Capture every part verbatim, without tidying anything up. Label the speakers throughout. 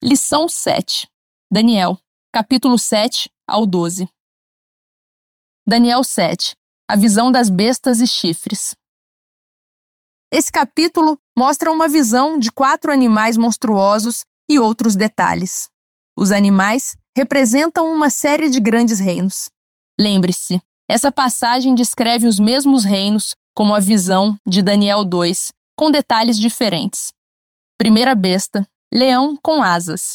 Speaker 1: Lição sete. Daniel, capítulo sete ao doze. Daniel sete. A visão das bestas e chifres. Esse capítulo mostra uma visão de quatro animais monstruosos e outros detalhes. Os animais representam uma série de grandes reinos. Lembre-se, essa passagem descreve os mesmos reinos como a visão de Daniel dois, com detalhes diferentes. Primeira besta, leão com asas.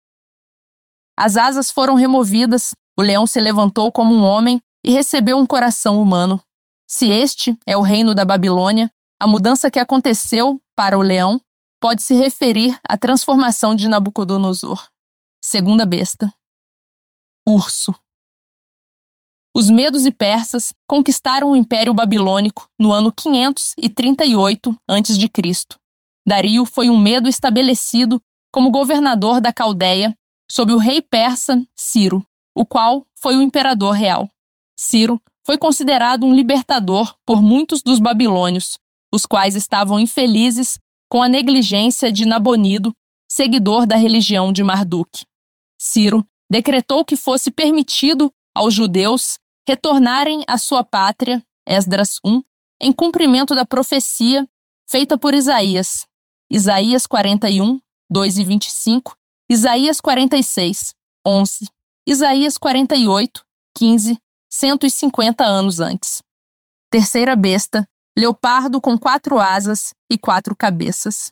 Speaker 1: As asas foram removidas, o leão se levantou como um homem e recebeu um coração humano. Se este é o reino da Babilônia, a mudança que aconteceu para o leão pode se referir à transformação de Nabucodonosor. Segunda besta, urso. Os medos e persas conquistaram o Império Babilônico no ano quinhentos e trinta e oito antes de Cristo. Dario foi um medo estabelecido como governador da Caldeia sob o rei persa Ciro, o qual foi o imperador real. Ciro foi considerado um libertador por muitos dos babilônios, os quais estavam infelizes com a negligência de Nabonido, seguidor da religião de Marduk. Ciro decretou que fosse permitido aos judeus retornarem à sua pátria, Esdras um, em cumprimento da profecia feita por Isaías, Isaías quarenta e um, dois e vinte e cinco, Isaías quarenta e seis, onze, Isaías quarenta e oito, quinze, cento e cinquenta anos antes. Terceira besta, leopardo com quatro asas e quatro cabeças.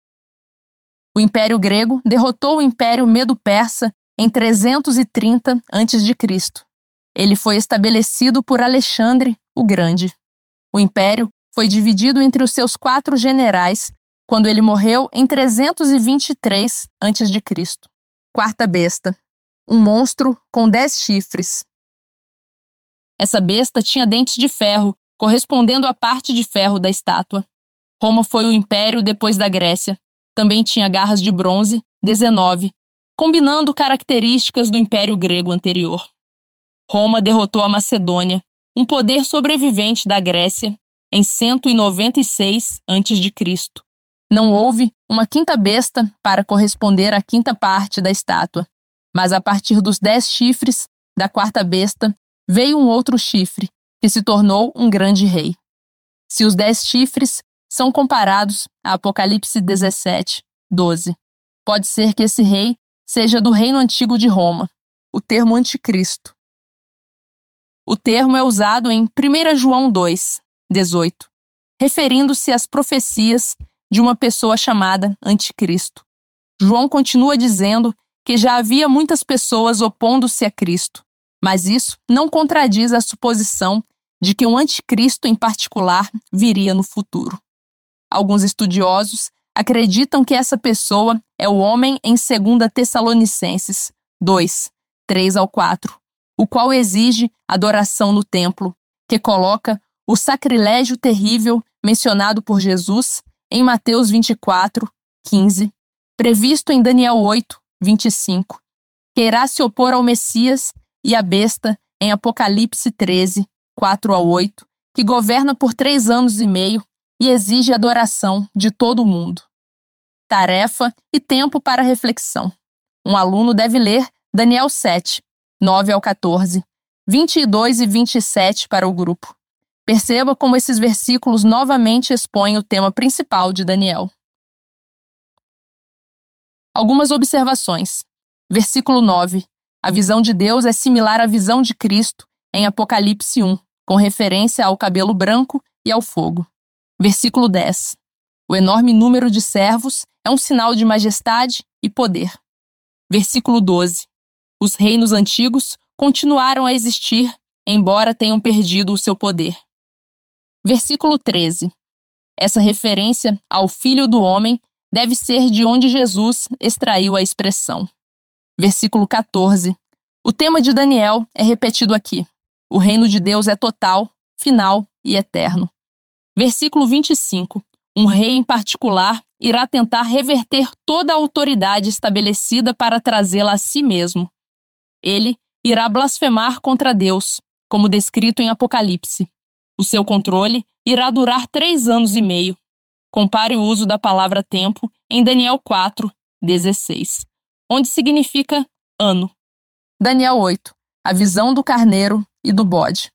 Speaker 1: O Império Grego derrotou o Império Medo-Persa em trezentos e trinta antes de Cristo. Ele foi estabelecido por Alexandre o Grande. O império foi dividido entre os seus quatro generais quando ele morreu em trezentos e vinte e três antes de Cristo. Quarta besta, um monstro com dez chifres. Essa besta tinha dentes de ferro, correspondendo à parte de ferro da estátua. Roma foi o império depois da Grécia. Também tinha garras de bronze, dezenove, combinando características do Império Grego anterior. Roma derrotou a Macedônia, um poder sobrevivente da Grécia, em cento e noventa e seis antes de Cristo. Não houve uma quinta besta para corresponder à quinta parte da estátua, mas a partir dos dez chifres da quarta besta veio um outro chifre, que se tornou um grande rei. Se os dez chifres são comparados a Apocalipse dezessete, doze, pode ser que esse rei seja do reino antigo de Roma, o termo anticristo. O termo é usado em primeira João dois, dezoito, referindo-se às profecias de uma pessoa chamada Anticristo. João continua dizendo que já havia muitas pessoas opondo-se a Cristo, mas isso não contradiz a suposição de que um anticristo em particular viria no futuro. Alguns estudiosos acreditam que essa pessoa é o homem em segunda Tessalonicenses dois, três ao quatro, o qual exige adoração no templo, que coloca o sacrilégio terrível mencionado por Jesus em Mateus vinte e quatro, quinze, previsto em Daniel oito, vinte e cinco, que irá se opor ao Messias e à besta em Apocalipse treze, quatro ao oito, que governa por três anos e meio e exige adoração de todo o mundo. Tarefa e tempo para reflexão. Um aluno deve ler Daniel sete, nove ao quatorze, vinte e dois e vinte e sete para o grupo. Perceba como esses versículos novamente expõem o tema principal de Daniel. Algumas observações. Versículo nove. A visão de Deus é similar à visão de Cristo em Apocalipse um, com referência ao cabelo branco e ao fogo. Versículo dez. O enorme número de servos é um sinal de majestade e poder. Versículo doze. Os reinos antigos continuaram a existir, embora tenham perdido o seu poder. Versículo treze. Essa referência ao Filho do Homem deve ser de onde Jesus extraiu a expressão. Versículo quatorze. O tema de Daniel é repetido aqui. O reino de Deus é total, final e eterno. Versículo vinte e cinco. Um rei em particular irá tentar reverter toda a autoridade estabelecida para trazê-la a si mesmo. Ele irá blasfemar contra Deus, como descrito em Apocalipse. O seu controle irá durar três anos e meio. Compare o uso da palavra tempo em Daniel quatro, dezesseis. onde significa ano. Daniel oito, a visão do carneiro e do bode.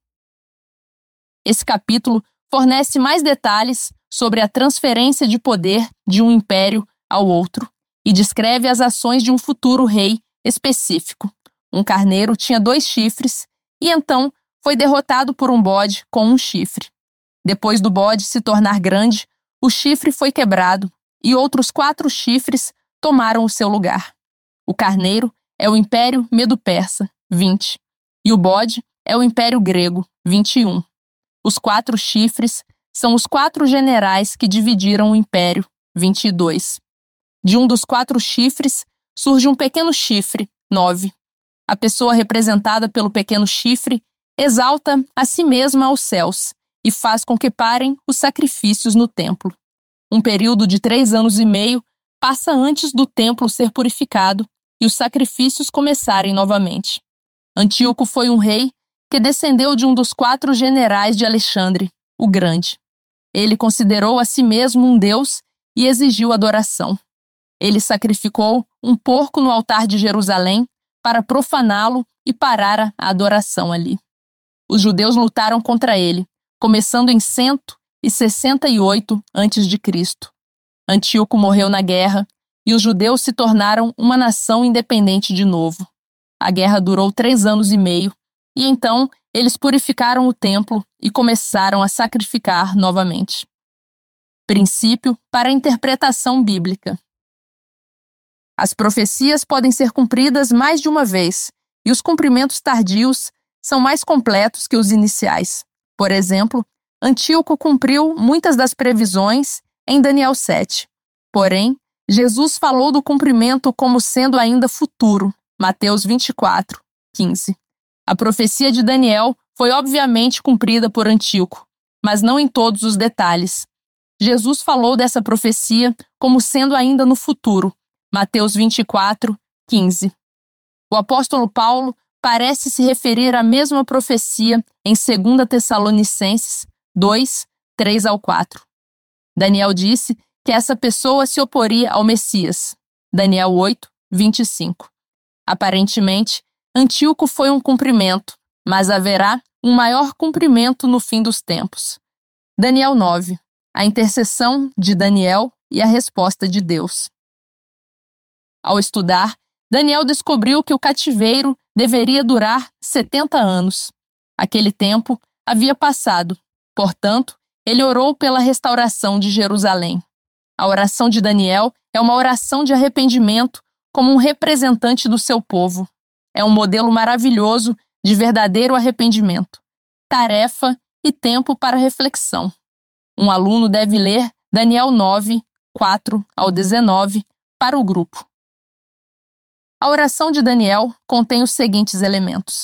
Speaker 1: Esse capítulo fornece mais detalhes sobre a transferência de poder de um império ao outro e descreve as ações de um futuro rei específico. Um carneiro tinha dois chifres e então foi derrotado por um bode com um chifre. Depois do bode se tornar grande, o chifre foi quebrado e outros quatro chifres tomaram o seu lugar. O carneiro é o Império Medo-Persa, vinte, e o bode é o Império Grego, vinte e um. Os quatro chifres são os quatro generais que dividiram o império, vinte e dois. De um dos quatro chifres surge um pequeno chifre, nove. A pessoa representada pelo pequeno chifre exalta a si mesma aos céus e faz com que parem os sacrifícios no templo. Um período de três anos e meio passa antes do templo ser purificado e os sacrifícios começarem novamente. Antíoco foi um rei que descendeu de um dos quatro generais de Alexandre, o Grande. Ele considerou a si mesmo um deus e exigiu adoração. Ele sacrificou um porco no altar de Jerusalém para profaná-lo e parar a adoração ali. Os judeus lutaram contra ele, começando em cento e sessenta e oito antes de Cristo. Antíoco morreu na guerra e os judeus se tornaram uma nação independente de novo. A guerra durou três anos e meio e então eles purificaram o templo e começaram a sacrificar novamente. Princípio para a interpretação bíblica. As profecias podem ser cumpridas mais de uma vez e os cumprimentos tardios são mais completos que os iniciais. Por exemplo, Antíoco cumpriu muitas das previsões em Daniel sete. Porém, Jesus falou do cumprimento como sendo ainda futuro, Mateus vinte e quatro, quinze. A profecia de Daniel foi obviamente cumprida por Antíoco, mas não em todos os detalhes. Jesus falou dessa profecia como sendo ainda no futuro, Mateus vinte e quatro, quinze. O apóstolo Paulo parece se referir à mesma profecia em segunda Tessalonicenses dois, três ao quatro. Daniel disse que essa pessoa se oporia ao Messias, Daniel oito, vinte e cinco. Aparentemente, Antíoco foi um cumprimento, mas haverá um maior cumprimento no fim dos tempos. Daniel nove, a intercessão de Daniel e a resposta de Deus. Ao estudar, Daniel descobriu que o cativeiro deveria durar setenta anos. Aquele tempo havia passado, portanto, ele orou pela restauração de Jerusalém. A oração de Daniel é uma oração de arrependimento como um representante do seu povo. É um modelo maravilhoso de verdadeiro arrependimento, tarefa e tempo para reflexão. Um aluno deve ler Daniel nove, quatro ao dezenove para o grupo. A oração de Daniel contém os seguintes elementos.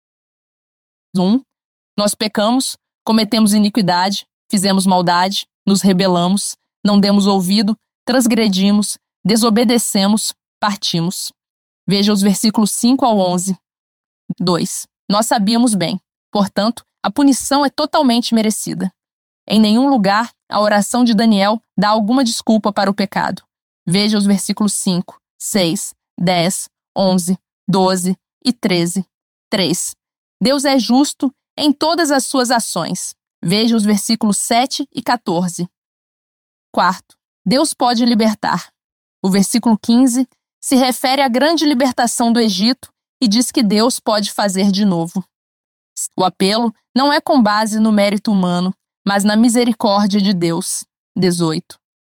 Speaker 1: um. Nós pecamos, cometemos iniquidade, fizemos maldade, nos rebelamos, não demos ouvido, transgredimos, desobedecemos, partimos. Veja os versículos cinco ao onze. dois. Nós sabíamos bem, portanto, a punição é totalmente merecida. Em nenhum lugar a oração de Daniel dá alguma desculpa para o pecado. Veja os versículos cinco, seis, dez, onze, doze e treze. três. Deus é justo em todas as suas ações. Veja os versículos sete e quatorze. quarto. Deus pode libertar. O versículo quinze se refere à grande libertação do Egito e diz que Deus pode fazer de novo. O apelo não é com base no mérito humano, mas na misericórdia de Deus. dezoito.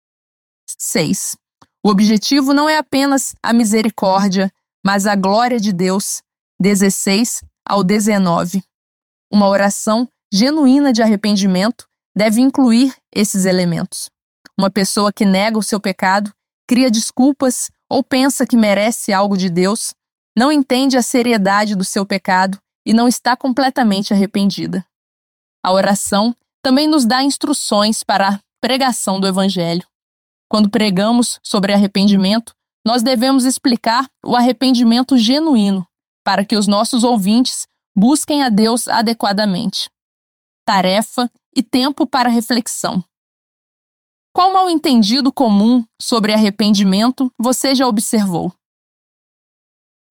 Speaker 1: seis. O objetivo não é apenas a misericórdia, mas a glória de Deus. dezesseis ao dezenove. Uma oração genuína de arrependimento deve incluir esses elementos. Uma pessoa que nega o seu pecado, cria desculpas ou pensa que merece algo de Deus, não entende a seriedade do seu pecado e não está completamente arrependida. A oração também nos dá instruções para a pregação do Evangelho. Quando pregamos sobre arrependimento, nós devemos explicar o arrependimento genuíno, para que os nossos ouvintes busquem a Deus adequadamente. Tarefa e tempo para reflexão. Qual mal-entendido comum sobre arrependimento você já observou?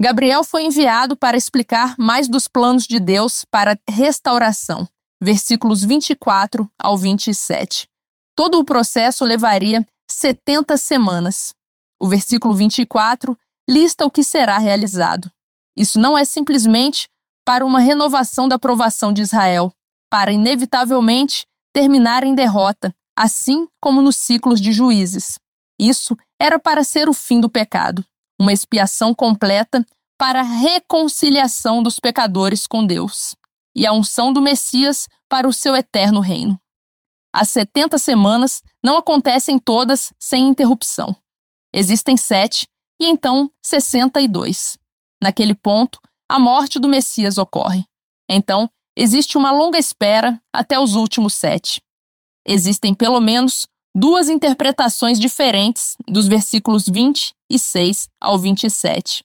Speaker 1: Gabriel foi enviado para explicar mais dos planos de Deus para a restauração, versículos vinte e quatro ao vinte e sete. Todo o processo levaria setenta semanas. O versículo vinte e quatro lista o que será realizado. Isso não é simplesmente para uma renovação da provação de Israel, para inevitavelmente terminar em derrota, assim como nos ciclos de Juízes. Isso era para ser o fim do pecado, uma expiação completa para a reconciliação dos pecadores com Deus e a unção do Messias para o seu eterno reino. As setenta semanas não acontecem todas sem interrupção. Existem sete e então sessenta e dois. Naquele ponto, a morte do Messias ocorre. Então, existe uma longa espera até os últimos sete. Existem pelo menos duas interpretações diferentes dos versículos vinte e seis ao vinte e sete.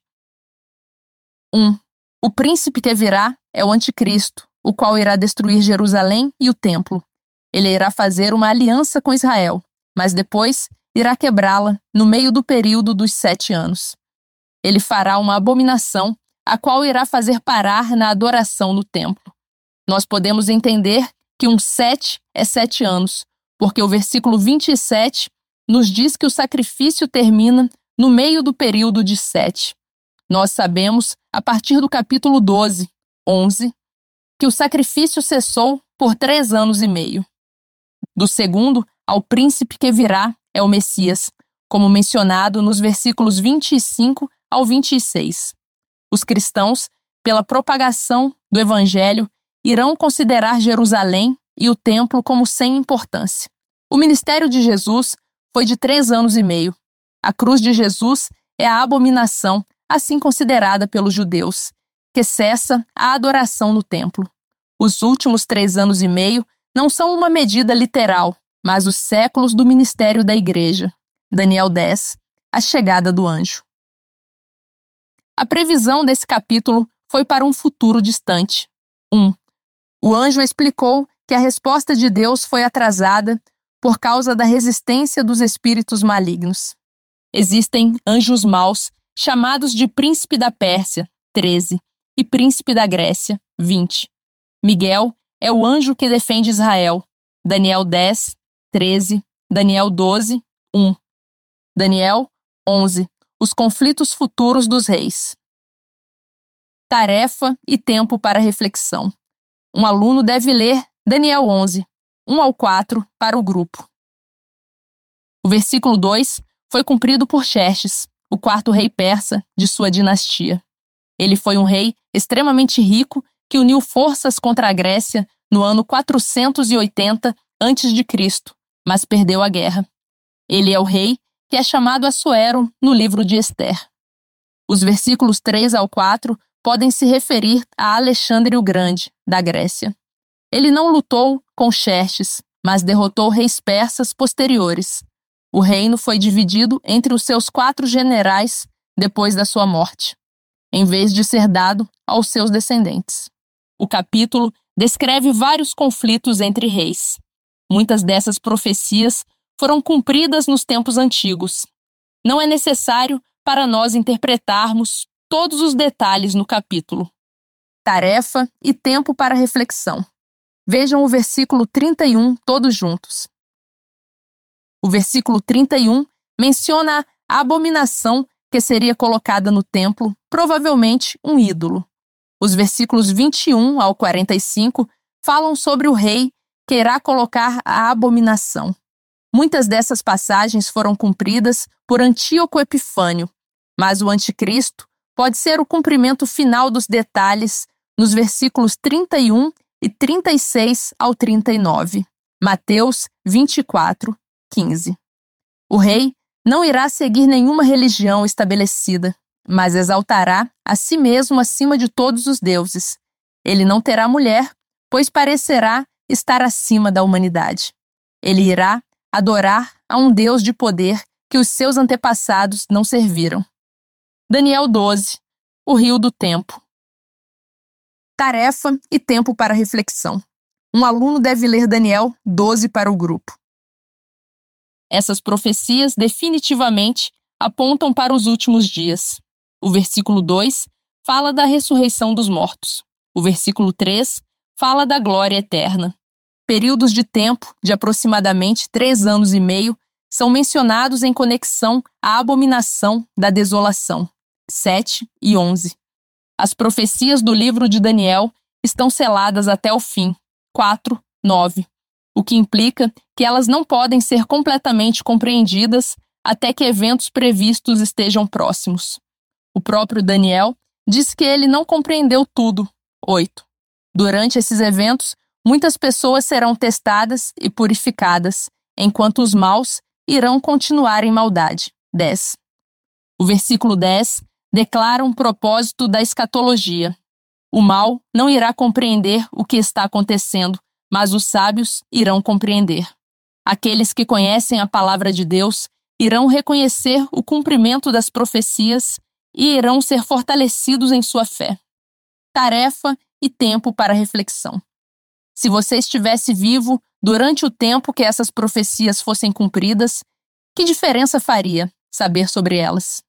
Speaker 1: um. O príncipe que virá é o anticristo, o qual irá destruir Jerusalém e o templo. Ele irá fazer uma aliança com Israel, mas depois irá quebrá-la no meio do período dos sete anos. Ele fará uma abominação, a qual irá fazer parar na adoração no templo. Nós podemos entender que um sete é sete anos, porque o versículo vinte e sete nos diz que o sacrifício termina no meio do período de sete. Nós sabemos, a partir do capítulo doze, onze, que o sacrifício cessou por três anos e meio. Do segundo ao príncipe que virá é o Messias, como mencionado nos versículos vinte e cinco ao vinte e seis. Os cristãos, pela propagação do evangelho, irão considerar Jerusalém e o templo como sem importância. O ministério de Jesus foi de três anos e meio. A cruz de Jesus é a abominação, assim considerada pelos judeus, que cessa a adoração no templo. Os últimos três anos e meio não são uma medida literal, mas os séculos do ministério da igreja. Daniel dez, a chegada do anjo. A previsão desse capítulo foi para um futuro distante. um. O anjo explicou que a resposta de Deus foi atrasada por causa da resistência dos espíritos malignos. Existem anjos maus, chamados de príncipe da Pérsia, treze, e príncipe da Grécia, vinte. Miguel é o anjo que defende Israel, Daniel dez, treze, Daniel doze, um. Daniel onze, os conflitos futuros dos reis. Tarefa e tempo para reflexão. Um aluno deve ler Daniel onze, um ao quatro, para o grupo. O versículo dois foi cumprido por Xerxes, o quarto rei persa de sua dinastia. Ele foi um rei extremamente rico que uniu forças contra a Grécia no ano quatrocentos e oitenta antes de Cristo, mas perdeu a guerra. Ele é o rei que é chamado Assuero no livro de Ester. Os versículos três ao quatro podem se referir a Alexandre o Grande, da Grécia. Ele não lutou com Xerxes, mas derrotou reis persas posteriores. O reino foi dividido entre os seus quatro generais depois da sua morte, em vez de ser dado aos seus descendentes. O capítulo descreve vários conflitos entre reis. Muitas dessas profecias foram cumpridas nos tempos antigos. Não é necessário para nós interpretarmos todos os detalhes no capítulo. Tarefa e tempo para reflexão. Vejam o versículo trinta e um todos juntos. O versículo trinta e um menciona a abominação que seria colocada no templo, provavelmente um ídolo. Os versículos vinte e um ao quarenta e cinco falam sobre o rei que irá colocar a abominação. Muitas dessas passagens foram cumpridas por Antíoco Epifânio, mas o anticristo pode ser o cumprimento final dos detalhes nos versículos trinta e um e trinta e seis ao trinta e nove. Mateus vinte e quatro, quinze. O rei não irá seguir nenhuma religião estabelecida, mas exaltará a si mesmo acima de todos os deuses. Ele não terá mulher, pois parecerá estar acima da humanidade. Ele irá adorar a um Deus de poder que os seus antepassados não serviram. Daniel doze, o rio do tempo. Tarefa e tempo para reflexão. Um aluno deve ler Daniel doze para o grupo. Essas profecias definitivamente apontam para os últimos dias. O versículo dois fala da ressurreição dos mortos. O versículo três fala da glória eterna. Períodos de tempo de aproximadamente três anos e meio são mencionados em conexão à abominação da desolação, sete e onze. As profecias do livro de Daniel estão seladas até o fim, quatro, nove, o que implica que elas não podem ser completamente compreendidas até que eventos previstos estejam próximos. O próprio Daniel diz que ele não compreendeu tudo, oito. Durante esses eventos, muitas pessoas serão testadas e purificadas, enquanto os maus irão continuar em maldade, dez. O versículo dez declara um propósito da escatologia. O mal não irá compreender o que está acontecendo, mas os sábios irão compreender. Aqueles que conhecem a palavra de Deus irão reconhecer o cumprimento das profecias e irão ser fortalecidos em sua fé. Tarefa e tempo para reflexão. Se você estivesse vivo durante o tempo que essas profecias fossem cumpridas, que diferença faria saber sobre elas?